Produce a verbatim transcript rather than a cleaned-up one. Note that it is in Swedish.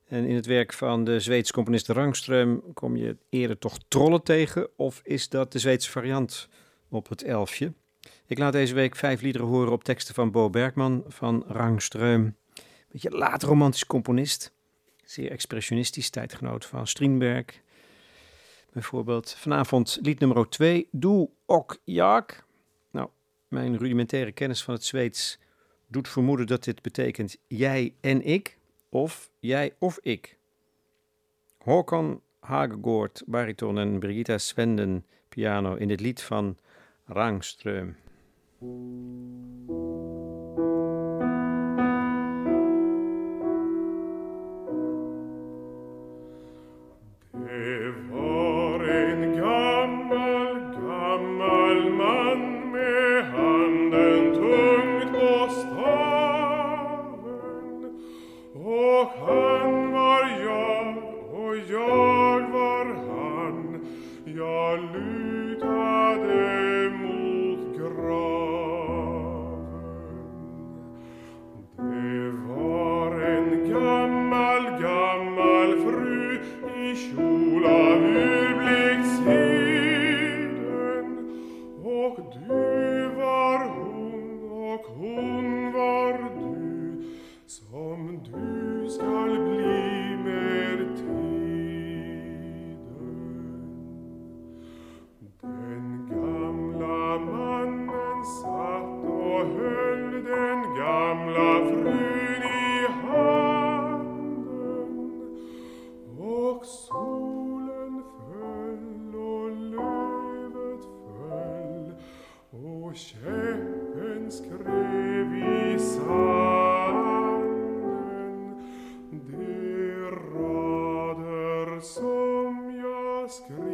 En in het werk van de Zweedse componist Rangström kom je eerder toch trollen tegen, of is dat de Zweedse variant op het elfje? Ik laat deze week vijf liederen horen op teksten van Bo Bergman van Rangström. Beetje laat romantisch componist, zeer expressionistisch, tijdgenoot van Strindberg. Bijvoorbeeld vanavond lied nummer twee, Du och jag. Nou, mijn rudimentaire kennis van het Zweeds doet vermoeden dat dit betekent jij en ik, of jij of ik. Håkan Hagegård, bariton en Brigitta Svenden, piano in dit lied van Rangström. Det var en gammal, gammal man med handen tungt på staven, och han var jag och jag var han. Jag lutade mot graven. Det var en gammal, gammal fru i kjol av urblikt seden, och du var hon och hon var du, som du skall bli med tiden. Den gamla mannen satt och höll den gamla frun i handen, och solen föll och lövet föll och käppen skrev i sanden de rader som jag skrev.